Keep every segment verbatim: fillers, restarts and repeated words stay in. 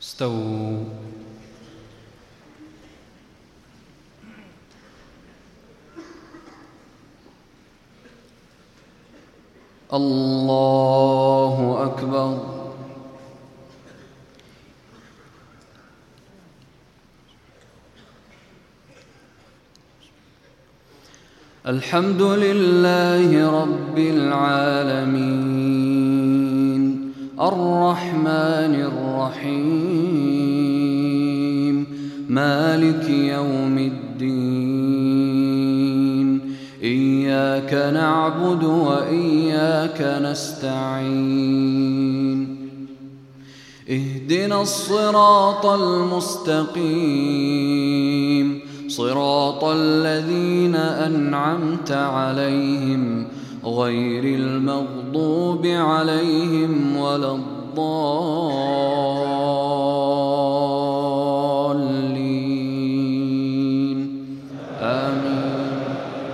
استووا. الله أكبر. الحمد لله رب العالمين الرحمن الرحيم مالك يوم الدين إياك نعبد وإياك نستعين اهدنا الصراط المستقيم صراط الذين أنعمت عليهم غير المغضوب عليهم ولا الضالين آمين.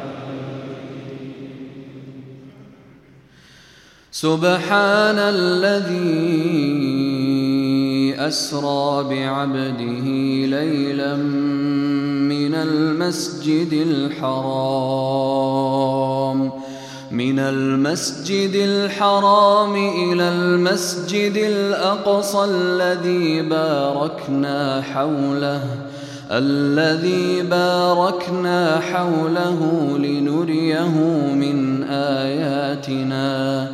سبحان الذي أسرى بعبده ليلا من المسجد الحرام من المسجد الحرام إلى المسجد الأقصى الذي باركنا حوله الذي باركنا حوله لنريه من آياتنا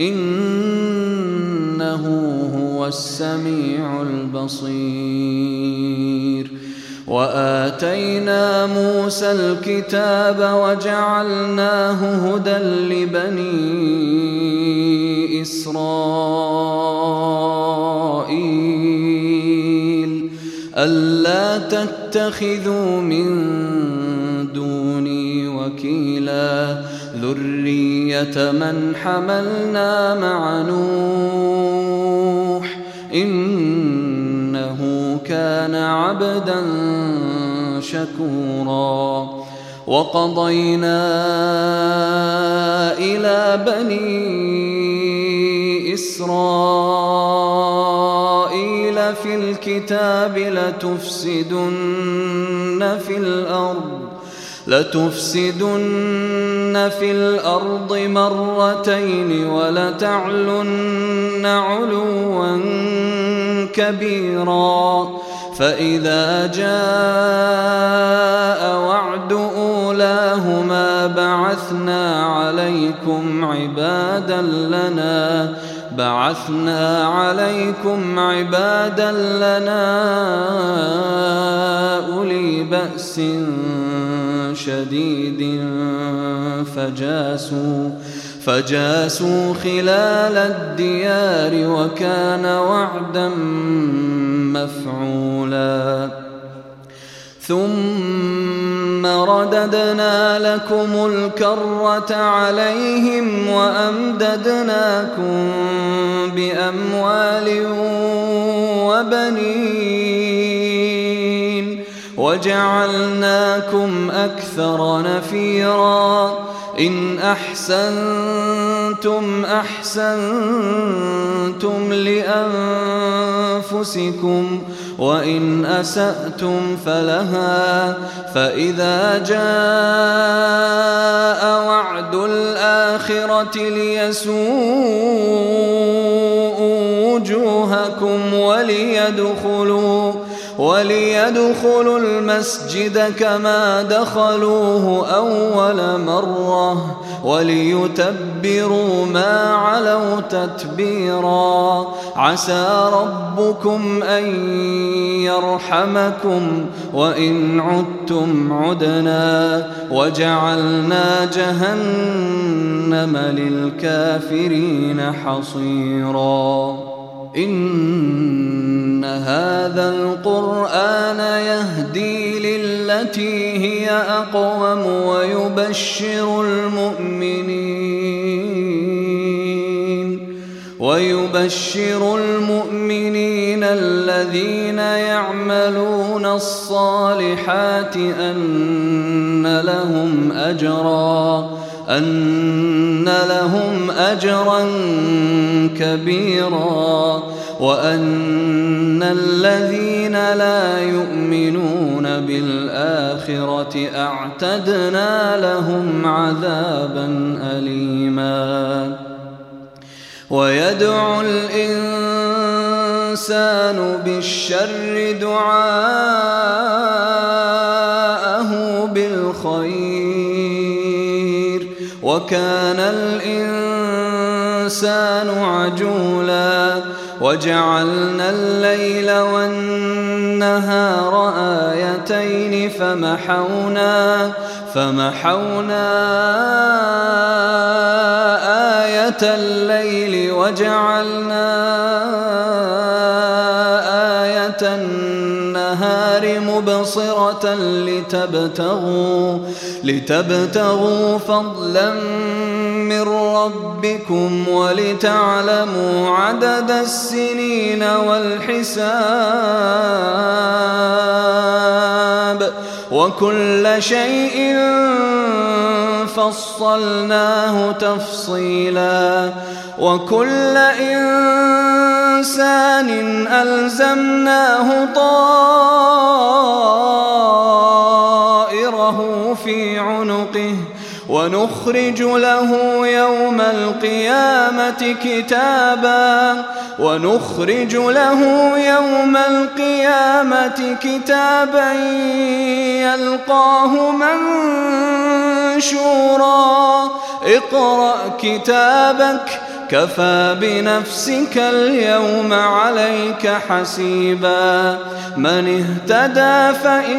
إنه هو السميع البصير. وآتينا موسى الكتاب وجعلناه هدى لبني إسرائيل ألا تتخذوا من دوني وكيلا ذرية من حملنا مع نوح إنه كان عبدا شكورا. وقضينا إلى بني إسرائيل في الكتاب لتفسدن في الأرض لتفسدن في الأرض مرتين ولتعلن علوا كبيرا. فإذا جاء وعد أولاهما بعثنا عليكم عبادا لنا بعثنا عليكم عبادا لنا أولي بأس شديد فجاسوا فجاسوا خلال الديار وكان وعدا مفعولا. ثم رددنا لكم الكرة عليهم وأمددناكم بأموال وبنين وجعلناكم أكثر نفيرا. إن أحسنتم أحسنتم لأنفسكم وإن أسأتم فلها. فإذا جاء وعد الآخرة ليسوءوا وجوهكم وليدخلوا وليدخلوا المسجد كما دخلوه أول مرة وليتبروا ما علوا تتبيرا. عسى ربكم أن يرحمكم وإن عدتم عدنا وجعلنا جهنم للكافرين حصيرا. إن هذا القرآن يهدي للتي هي أقوم ويبشر المؤمنين ويبشر المؤمنين الذين يعملون الصالحات أن لهم أجرا أن لهم أجرا كبيرا. وأن الذين لا يؤمنون بالآخرة أعتدنا لهم عذابا أليما ويدعو الإنسان بالشر دعاءه بالخير وكان الإنسان عجولا وجعلنا الليل والنهار آيتين فمحونا فمحونا آية الليل وجعلنا آية النهار مبصرة لتبتغوا لتبتغوا فضلا من ربكم ولتعلموا عدد السنين والحساب وكل شيء فصلناه تفصيلا وكل إنسان ألزمناه طائره في عنقه ونخرج له يوم القيامة كتابا ونخرج له يوم القيامة كتابا يلقاه منشورا اقرأ كتابك كفى بنفسك اليوم عليك حسيبا من اهتدى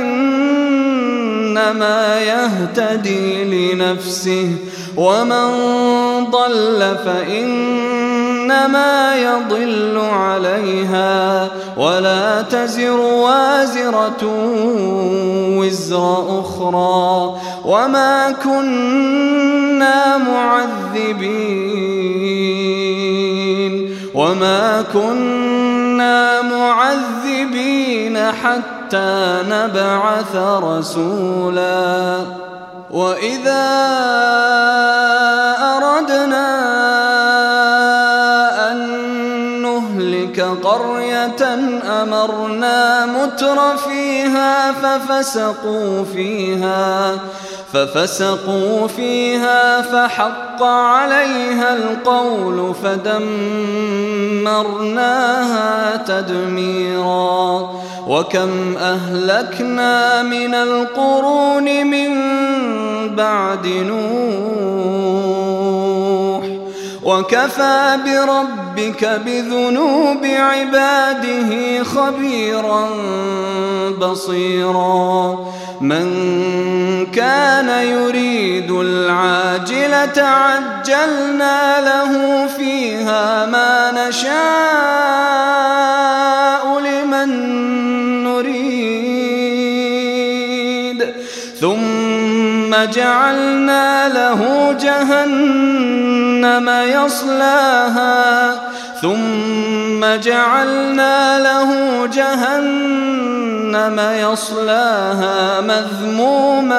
فإنما يهتدي لنفسه ومن ضل فإنما يضل عليها ولا تزر وازرة وزر أخرى وما كنا معذبين وما كنا معذبين حتى نبعث رسولا وإذا أردنا أن نهلك قرية أمرنا متر فيها ففسقوا فيها ففسقوا فيها فحق عليها القول فدمرناها تدميرا وكم أهلكنا من القرون من بعد نوح وكفى بربك بذنوب عباده خبيرا بصيرا من كان يريد العاجلة عجلنا له فيها ما نشاء لمن نريد ثم جعلنا له جهنم يصلاها ثم جعلنا له جهنم يصلاها مذموما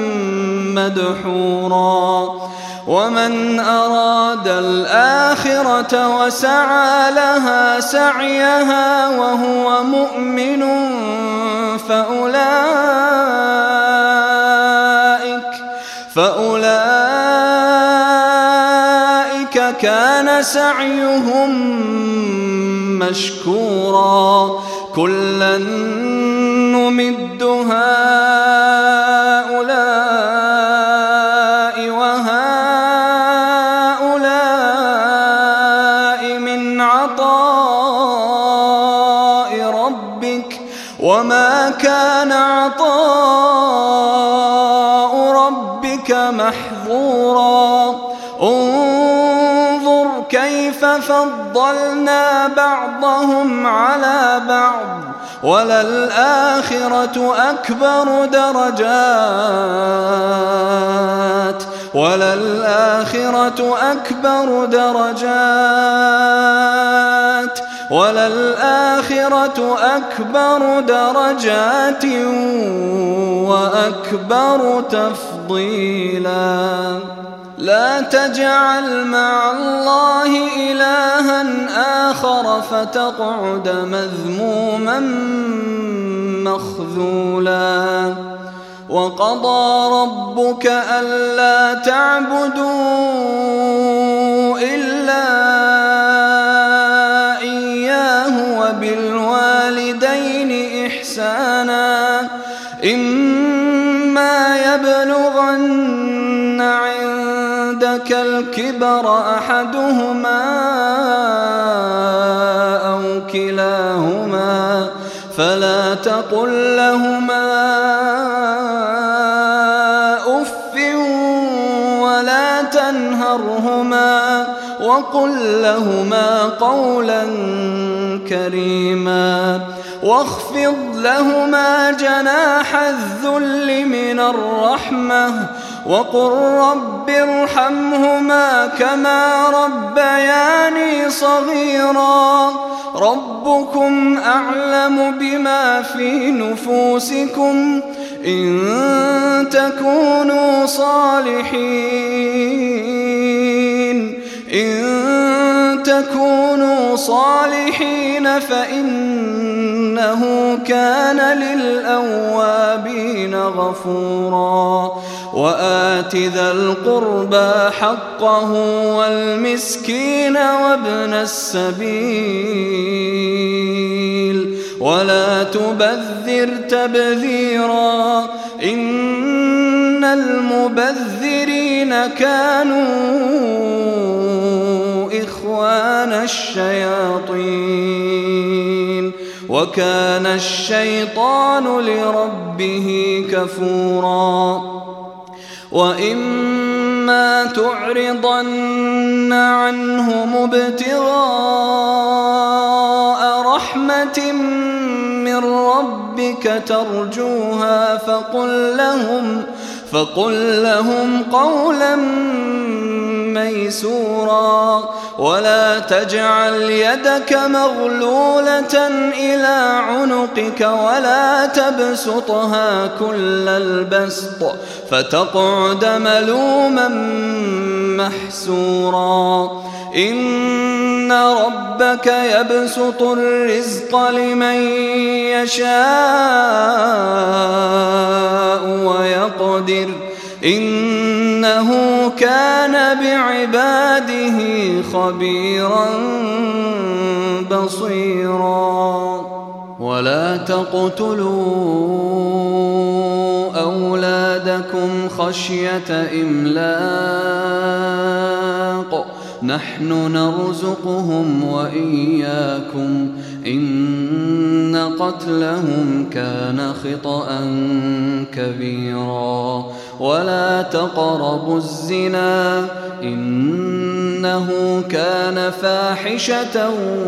مدحورا ومن أراد الآخرة وسعى لها سعيها وهو مؤمن فأولئك فأولئك كان سعيهم مشكورا كلا نمد هؤلاء وهؤلاء من عطاء ربك وما كان عطاء ربك محظورا انظر كيف فضلنا بعضهم على بعض وللآخرة أكبر درجات وللآخرة أكبر درجات وللآخرة أكبر درجات وأكبر تفضيلا. لا تجعل مع الله إلها آخر فتقعد مذموما مخذولا. وقضى ربك ألا تعبدوا إلا إياه وبالوالدين إحسانا إما يبلغن عندك الكبر أحدهما أو كلاهما فلا تقل لهما أف ولا تنهرهما وقل لهما قولا كريما واخفض لهما جناح الذل من الرحمة وقل رب ارحمهما كما ربياني صغيرا. ربكم أعلم بما في نفوسكم إن تكونوا صالحين إن تكونوا صالحين فإنه كان للأوابين غفورا. وآت ذا القربى حقه والمسكين وابن السبيل ولا تبذر تبذيرا إن المبذرين كانوا إخوان الشياطين وكان الشيطان لربه كفورا. وإما تعرضن عنهم ابتغاء رحمة من ربك ترجوها فقل لهم فقل لهم قولا ميسورا. ولا تجعل يدك مغلولة إلى عنقك ولا تبسطها كل البسط فتقعد ملوما محسورا. إن ربك يبسط الرزق لمن يشاء ويقدر إنه كان بعباده خبيرا بصيرا. ولا تقتلوا أولادكم خشية إملاق نحن نرزقهم وإياكم إن قتلهم كان خطأ كبيرا. ولا تقربوا الزنا إنه كان فاحشة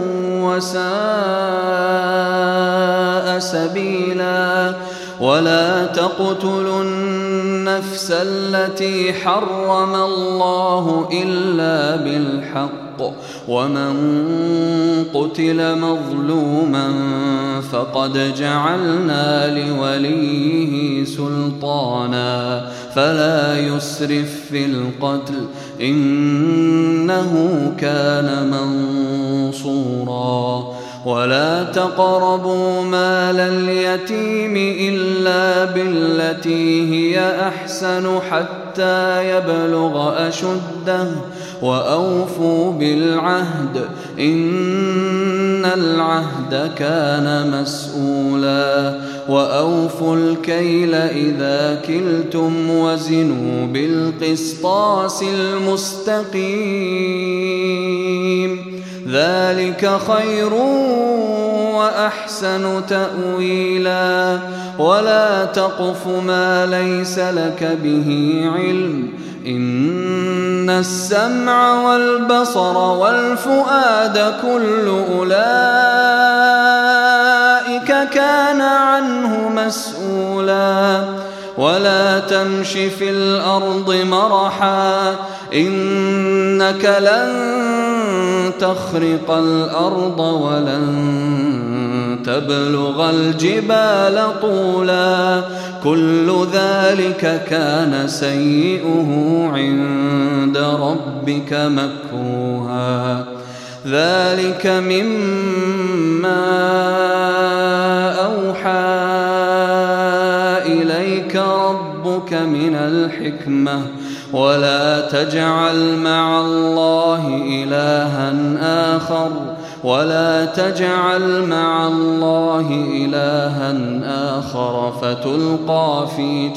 وساء سبيلا. ولا تقتلوا النفس التي حرم الله إلا بالحق ومن قتل مظلوما فقد جعلنا لوليه سلطانا فلا يسرف في القتل إنه كان منصورا. ولا تقربوا مال اليتيم إلا بالتي هي أحسن حتى يبلغ أشده وأوفوا بالعهد إن العهد كان مسؤولا. وأوفوا الكيل إذا كلتم وزنوا بالقسطاس المستقيم ذلك خير وأحسن تأويلا. ولا تقف ما ليس لك به علم إن السمع والبصر والفؤاد كل أولئك كان عنه مسؤولا. ولا تمش في الأرض مرحا إنك لن تخرق الأرض ولن تبلغ الجبال طولا كل ذلك كان سيئه عند ربك مكروها ذلك مما أوحى إليك ربك من الحكمة ولا تجعل مع الله إلها آخر ولا تجعل مع الله إلها آخر فتلقى في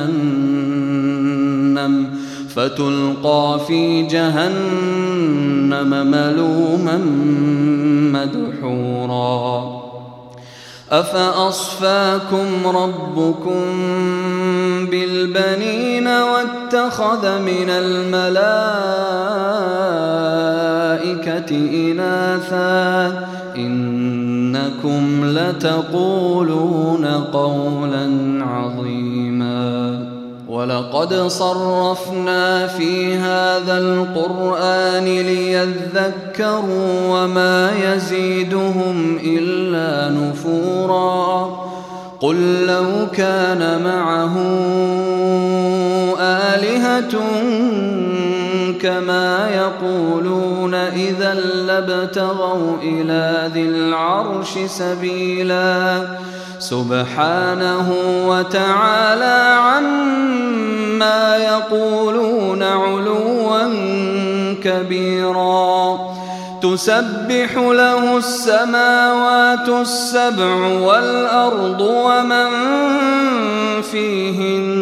جهنم فتلقى في جهنم ملوما مدحورا أفأصفاكم ربكم بالبنين واتخذ من الملائكة إناثا إنكم لتقولون قولا عظيما ولقد صرفنا في هذا القرآن ليذكروا وما يزيدهم إلا نفورا قل لو كان معه آلهة كما يقولون إذا لابتغوا إلى ذي العرش سبيلا سبحانه وتعالى عما يقولون علوا كبيرا تسبح له السماوات السبع والأرض ومن فيهن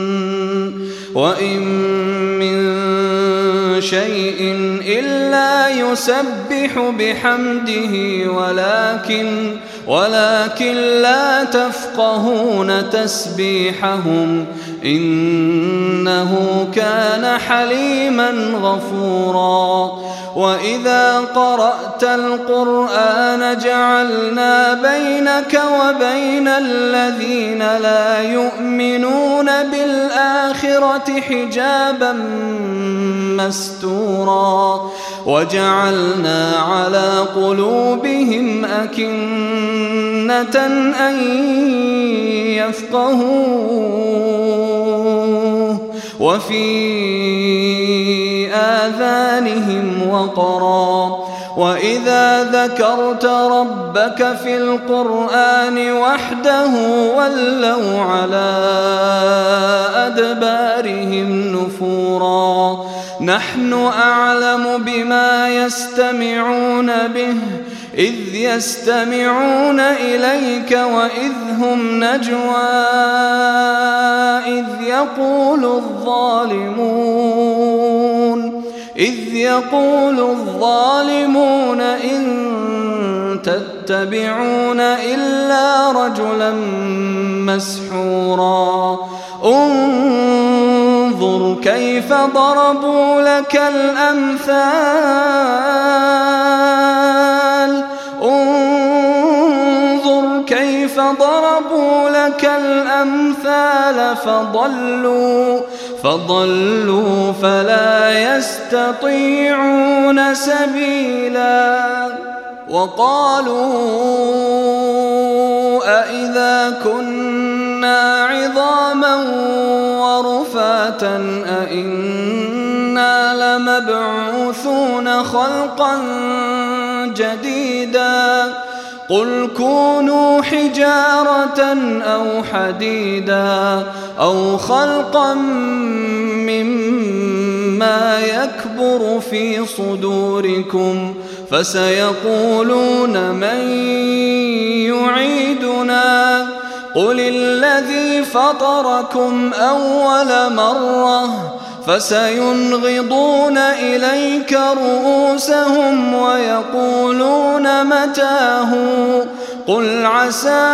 وإن من شيء إلا يسبح بحمده ولكن ولكن لا تفقهون تسبيحهم إنه كان حليما غفورا وإذا قرأت القرآن جعلنا بينك وبين الذين لا يؤمنون بالآخرة حجابا مستورا وجعلنا على قلوبهم أكنة أن يفقهوه وفي آذانهم وقرا وإذا ذكرت ربك في القرآن وحده ولوا على أدبارهم نفورا نحن أعلم بما يستمعون به إذ يستمعون إليك وإذ هم نجوى إذ يقول الظالمون إذ يقول الظالمون إن تتبعون إلا رجلا مسحورا انظر كيف ضربوا لك الأمثال انظر كيف ضربوا لك الأمثال فضلوا فضلوا فلا يستطيعون سبيلا وقالوا أإذا كنا عظاما ورفاتا أإنا لمبعوثون خلقا جديدا قل كونوا حجارة أو حديدا أو خلقا مما يكبر في صدوركم فسيقولون من يعيدنا قل الذي فطركم أول مرة فسينغضون إليك رؤوسهم ويقولون متاه قل عسى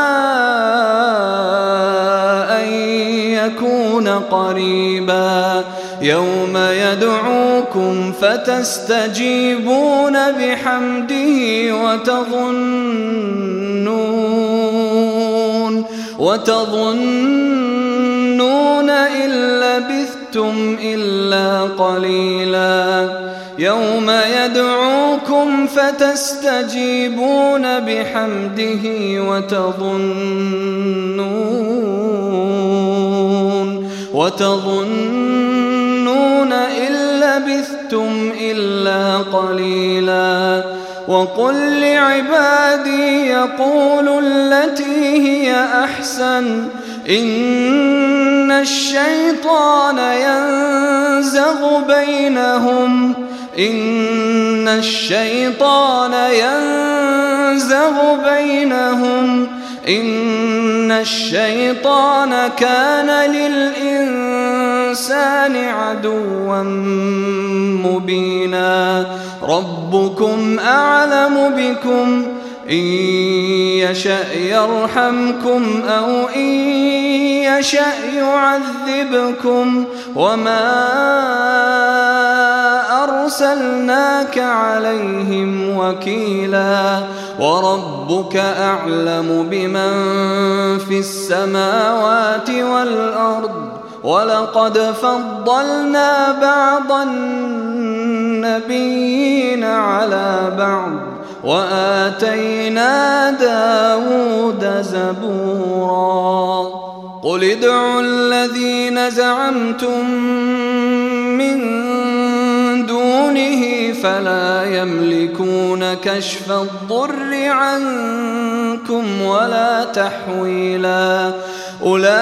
أن يكون قريبا يوم يدعوكم فتستجيبون بحمده وتظنون وتظنون إن لبثتم إلا قليلا يوم يدعوكم فتستجيبون بحمده وتظنون وتظنون إن لبثتم إلا قليلا وقل لعبادي يقولوا التي هي أحسن إن الشيطان ينزغ بينهم إن الشيطان ينزغ بينهم إن الشيطان كان للإنسان عدوا مبينا ربكم أعلم بكم إن يشأ يرحمكم أو إن يشأ يعذبكم وما أرسلناك عليهم وكيلا وربك أعلم بمن في السماوات والأرض ولقد فضلنا بعض النبيين على بعض وآتينا داود زبورا قل ادعوا الذين زعمتم من دونه فلا يملكون كشف الضر عنكم ولا تحويلا أولئك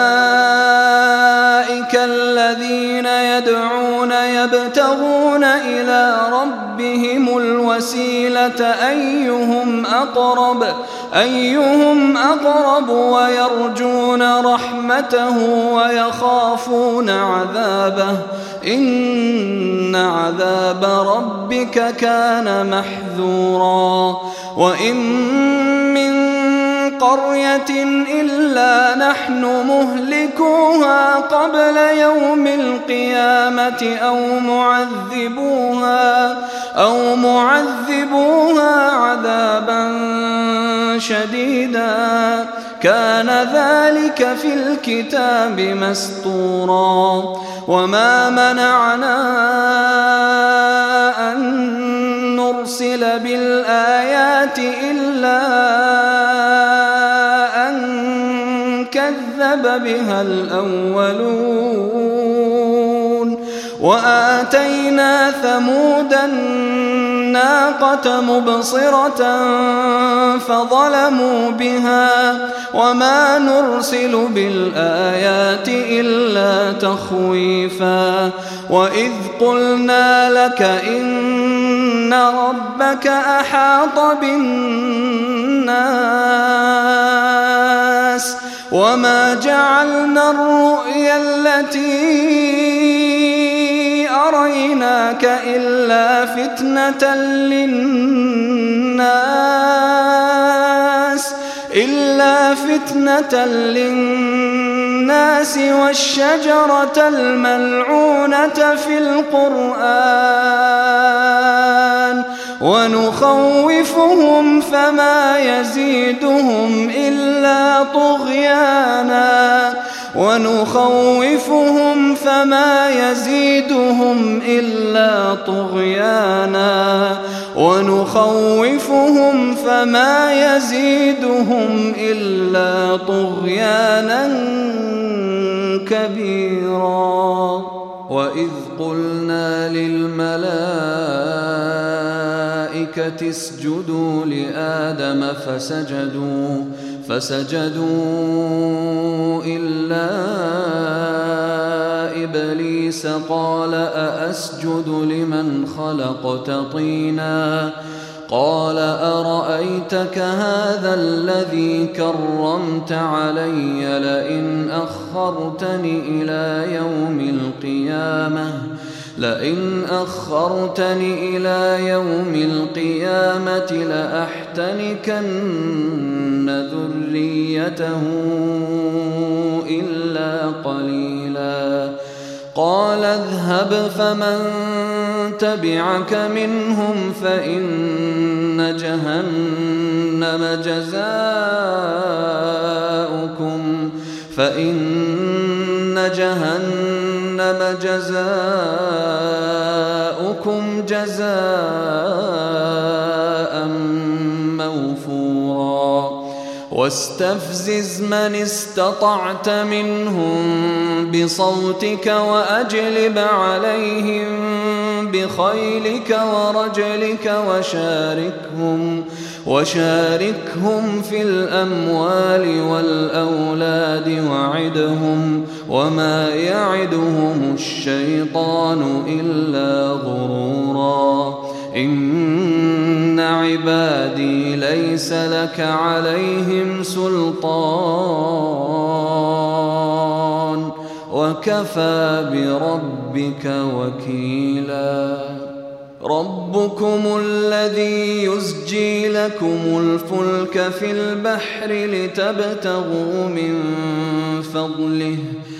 الذين يدعون يبتغون إلى ربهم الوسيلة أيهم أقرب أيهم أقرب ويرجون رحمته ويخافون عذابه إن عذاب ربك كان محذورا وإن من قرية إلا نحن مهلكوها قبل يوم القيامة أو معذبوها أو معذبوها عذابا شديدا كان ذلك في الكتاب مسطورا وما منعنا أن نرسل بالآيات إلا أن كذب بها الأولون وآتينا ثمود الناقة مبصرة فظلموا بها وما نرسل بالآيات إلا تخويفا وإذ قلنا لك إن ربك أحاط بالناس وما جعلنا الرؤيا التي أريناك إلا فتنة للناس إلا فتنة للناس والشجرة الملعونة في القرآن ونخوفهم فما يزيدهم إلا طغيانا ونخوفهم فما يزيدهم إلا طغيانا ونخوفهم فما يزيدهم إلا طغيانا كبيرا وإذ قلنا للملائكة اسجدوا لآدم فسجدوا فسجدوا إلا إبليس قال أأسجد لمن خلقت طينا قال أرأيتك هذا الذي كرمت علي لئن أخرتني إلى يوم القيامة لئن أخرتني إلى يوم القيامة لأحتنكن ذريته إلا قليلا قال اذهب فمن تبعك منهم فإن جهنم جزاؤكم فإن جهنم جزاؤكم جزاء موفورا واستفزز من استطعت منهم بصوتك وأجلب عليهم بخيلك ورجلك وشاركهم وشاركهم في الأموال والأولاد وعدهم وما يعدهم الشيطان إلا غرورا إن عبادي ليس لك عليهم سلطان وكفى بربك وكيلا ربكم الذي يزجي لكم الفلك في البحر لتبتغوا من فضله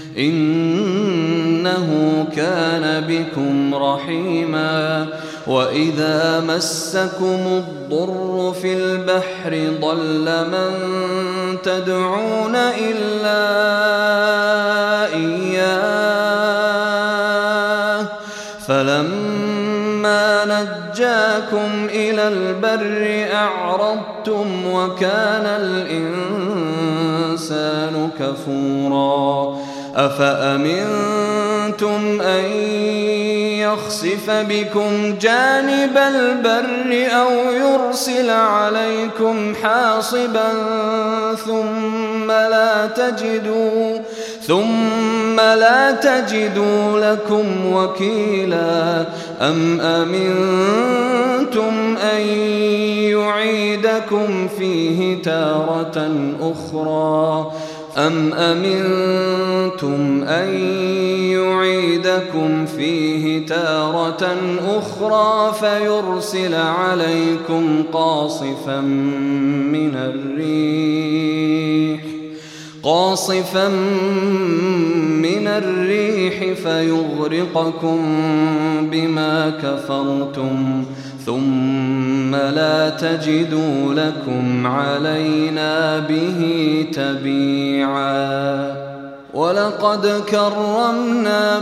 إنه كان بكم رحيما وإذا مسكم الضر في البحر ضل من تدعون إلا إياه فلما نجاكم إلى البر أعرضتم وكان الإنسان كفورا أفأمنتم أن يخسف بكم جانب البر أو يرسل عليكم حاصبا ثم لا تجدوا ثم لا تجدوا لكم وكيلا أم أمنتم أن يعيدكم فيه تارة أخرى أم أمنتم أن يعيدكم فيه تارة أخرى فيرسل عليكم قاصفا من الريح قاصفا من الريح فيغرقكم بما كفرتم ثم لا تجدوا لكم علينا به تبيعا ولقد كرمنا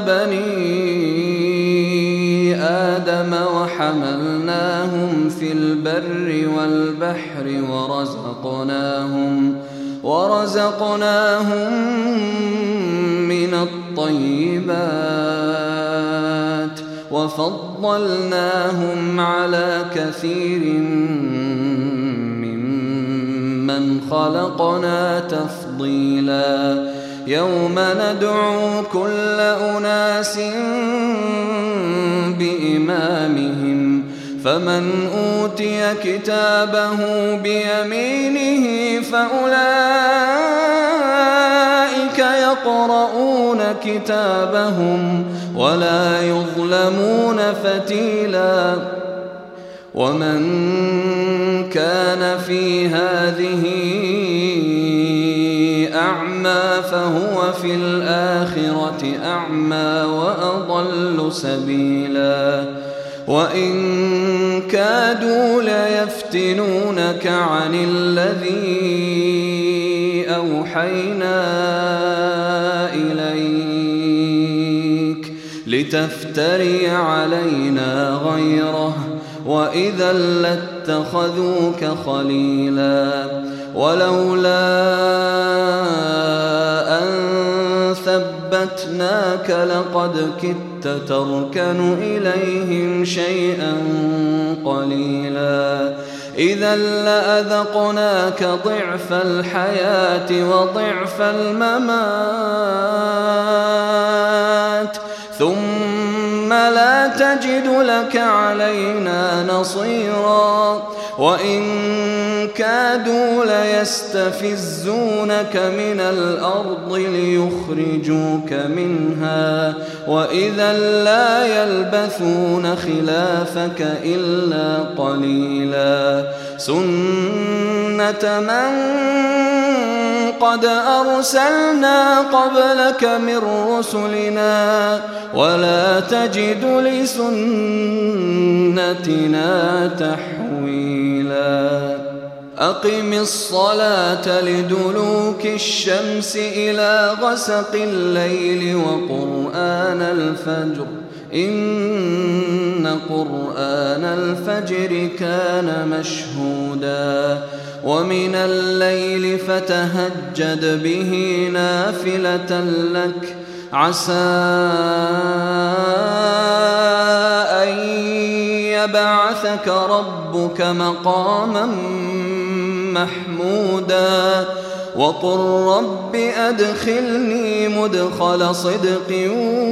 بني آدم وحملناهم في البر والبحر ورزقناهم ورزقناهم من الطيبات وفضلناهم على كثير ممن خلقنا تفضيلا يوم ندعو كل أناس بإمامهم فمن أوتي كتابه بيمينه فأولئك يقرؤون كتابهم ولا يظلمون فتيلا ومن كان في هذه أعمى فهو في الآخرة أعمى وأضل سبيلا وإن كادوا ليفتنونك عن الذي أوحينا إليك لتفتري علينا غيره وإذا لاتخذوك خليلا ولولا أن ثبتناك لقد كدت تركن إليهم شيئا قليلا إذا لأذقناك ضعف الحياة وضعف الممات ثم لا تجد لك علينا نصيرا وإن كادوا ليستفزونك من الأرض ليخرجوك منها وإذا لا يلبثون خلافك إلا قليلا سنة من قد أرسلنا قبلك من رسلنا ولا تجد لسنتنا تحويلا أقم الصلاة لدلوك الشمس إلى غسق الليل وقرآن الفجر إن قرآن الفجر كان مشهودا ومن الليل فتهجد به نافلة لك عسى أن يبعثك ربك مقاما محمودا وقل رب أدخلني مدخل صدق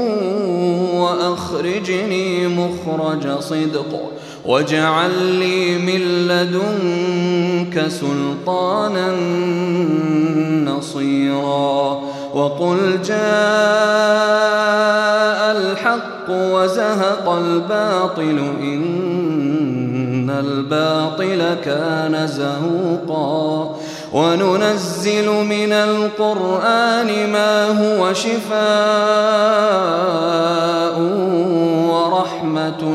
وأخرجني مخرج صدق واجعل لي من لدنك سلطانا نصيرا وقل جاء الحق وزهق الباطل إن الباطل كان زهوقا وننزل من القرآن ما هو شفاء ورحمة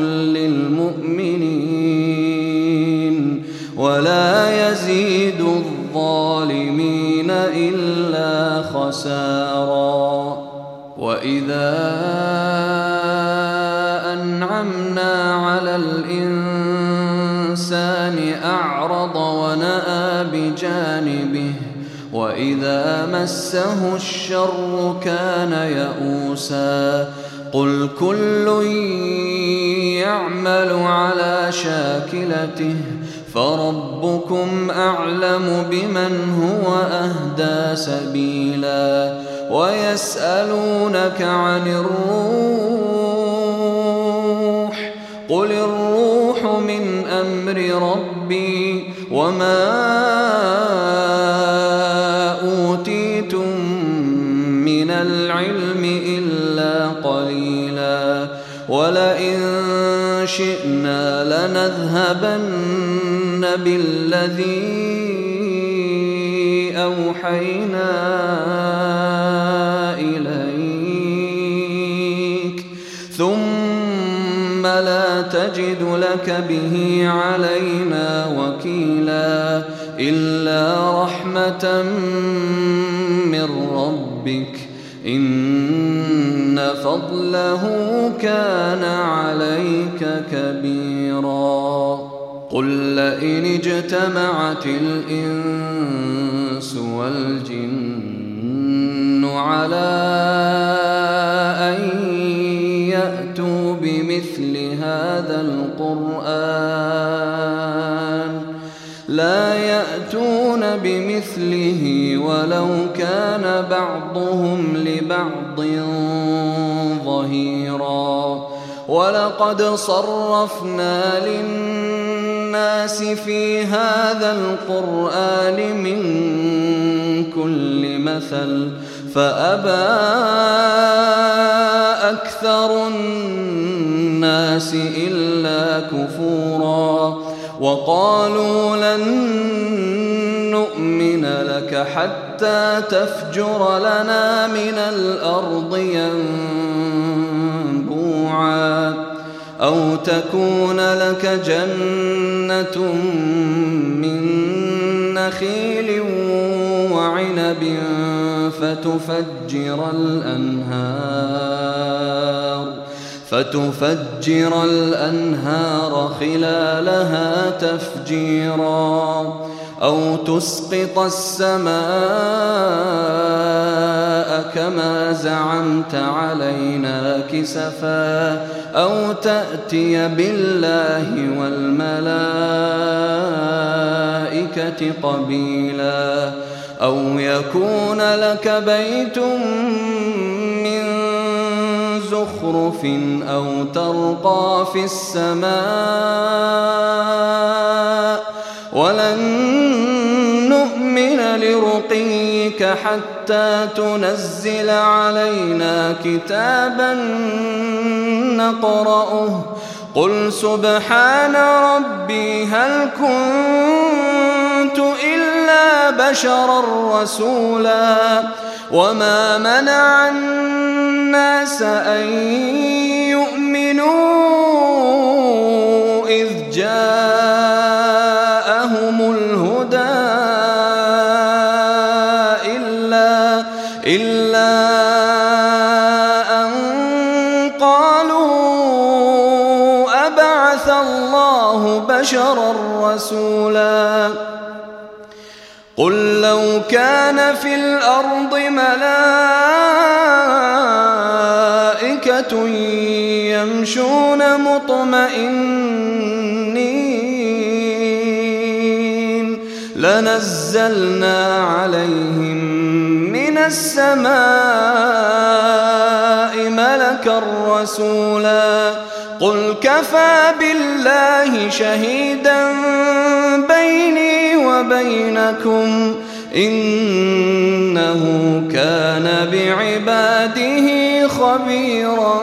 للمؤمنين ولا يزيد الظالمين إلا خسارا وإذا أنعمنا على الإنسان أعرض ونأى بجانبه وإذا مسه الشر كان يئوسا قل كل يعمل على شاكلته فربكم أعلم بمن هو أهدى سبيلا ويسألونك عن الروح قل الروح من أمر ربي وما أوتيتم من العلم إلا قليلا ولئن شئنا لنذهبن بالذي أوحينا إليك ثم لا تجد لك به علينا وكيلا إلا رحمة من ربك إن فضله كان عليك كبيرا قل لئن اجتمعت الإنس والجن على أن يأتوا بمثل هذا القرآن لا يأتون بمثله ولو كان بعضهم لبعض ظهيرا ولقد صرفنا للناس في هذا القرآن من كل مثل فأبى أكثر الناس إلا كفورا وقالوا لن نؤمن لك حتى تفجر لنا من الأرض ينبوعا أو تكون لك جنة من نخيل وعنب فتفجر الأنهار فتفجر الأنهار خلالها تفجيرا أو تسقط السماء كما زعمت علينا كسفا أو تأتي بالله والملائكة قبيلا أو يكون لك بيت من زخرف أو ترقى في السماء ولن نؤمن لرقيك حتى تنزل علينا كتابا نقرأه قل سبحان ربي هل كنت إلا بشرا رسولا وما منع الناس أن يؤمنوا إذ جاءهم الهدى بشرا رسولا قل لو كان في الأرض ملائكة يمشون مطمئنين لنزلنا عليهم من السماء ملكا رسولا قل كفى بالله شهيدا بيني وبينكم إنه كان بعباده خبيرا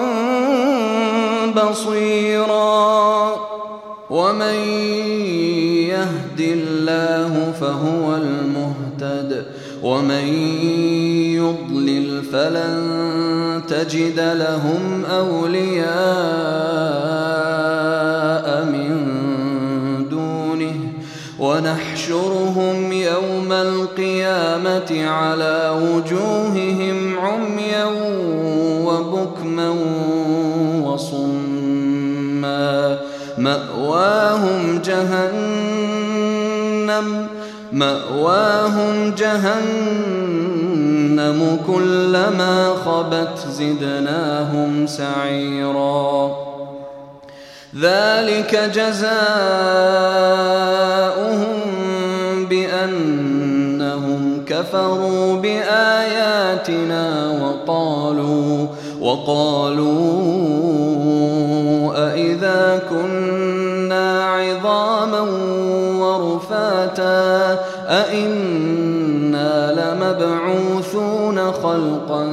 بصيرا ومن يهد الله فهو المهتد ومن يضلل فلن تجد لهم أولياء من دونه ونحشرهم يوم القيامة على وجوههم عميا وبكما وصما مأواهم جهنم مأواهم جهنم كلما خبت زدناهم سعيرا ذلك جزاؤهم بأنهم كفروا بآياتنا وقالوا وقالوا أإذا كنا عظاما ورفاتا أإنا لمبعوثون خلقا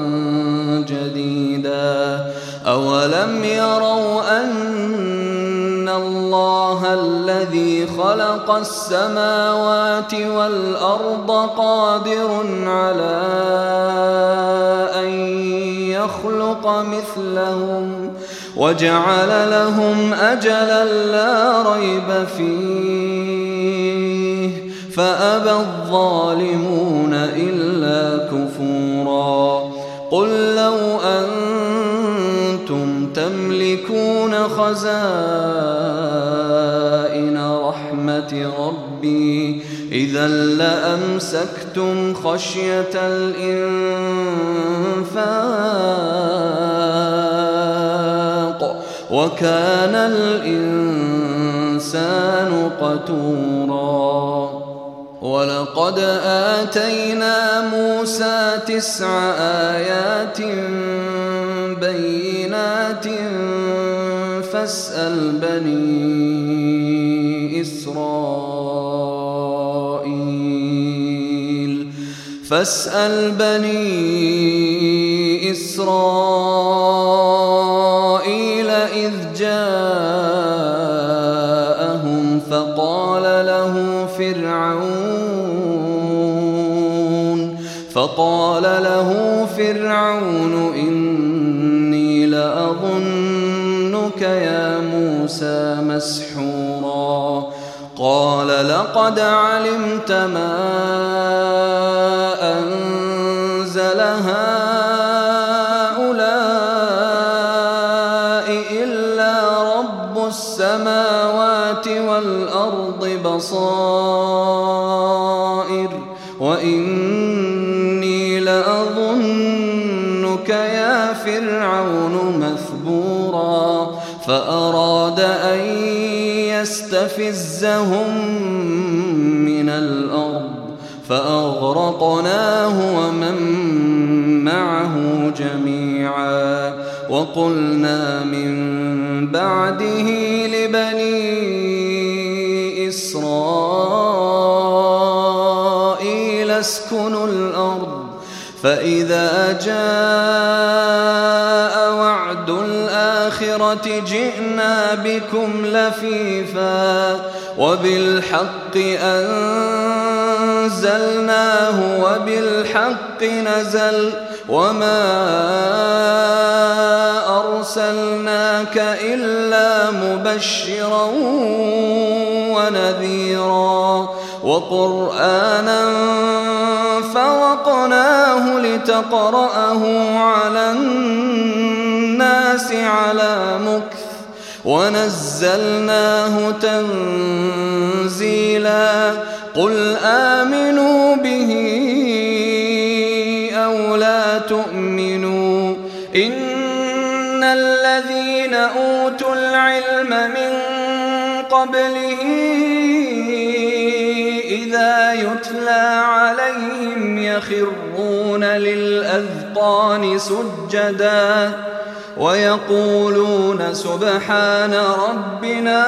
جديدا أولم يروا أن الله الذي خلق السماوات والأرض قادر على أن يخلق مثلهم وجعل لهم أجلا لا ريب فيه فأبى الظالمون إلا كفورا قل لو أنتم تملكون خزائن رحمة ربي إذا لأمسكتم خشية الإنفاق وكان الإنسان قتورا ولقد آتينا موسى تسع آيات بينات فاسأل بني إسرائيل فاسأل بني إسرائيل إذ جاءهم فقال له فرعون فقال له فرعون إني لأظنك يا موسى مسحورا قال لقد علمت ما أنزل هؤلاء إلا رب السماوات والأرض بصائر وإني لأظنك يا فرعون مثبورا فأراد أن يستفزهم من الأرض فأغرقناه ومن معه جميعا وقلنا من بعده لبني إسرائيل اسكنوا الأرض فإذا جاء وعد الآخرة جئنا بكم لفيفا وبالحق أنزلناه وبالحق نزل وما أرسلناك إلا مبشرا ونذيرا وقرآنا فرقناه لتقرأه على الناس على مكث ونزلناه تنزيلا قل آمنوا به أو لا تؤمنوا إن الذين أوتوا العلم من قبله إذا يتلى عليهم يخرون للأذقان سجدا ويقولون سبحان ربنا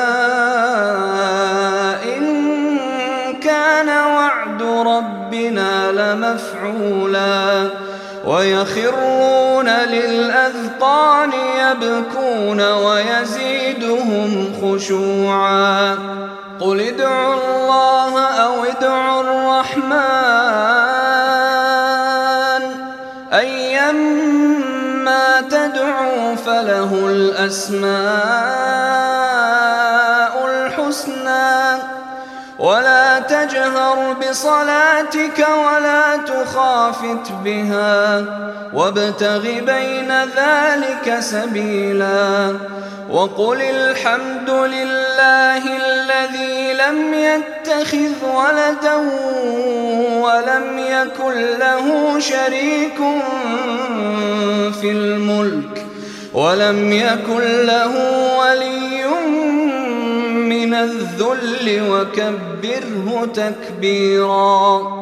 إن كان وعد ربنا لمفعولا ويخرون للأذقان يبكون ويزيدهم خشوعا قل ادعوا الله أو ادعوا الرحمن أيما تدعوا فله الأسماء الحسنى ولا تجهر بصلاتك ولا تخافت بها وابتغ بين ذلك سبيلا وقل الحمد لله الذي لم يتخذ ولدا ولم يكن له شريك في الملك ولم يكن له ولي من الذل وكبره تكبيرا.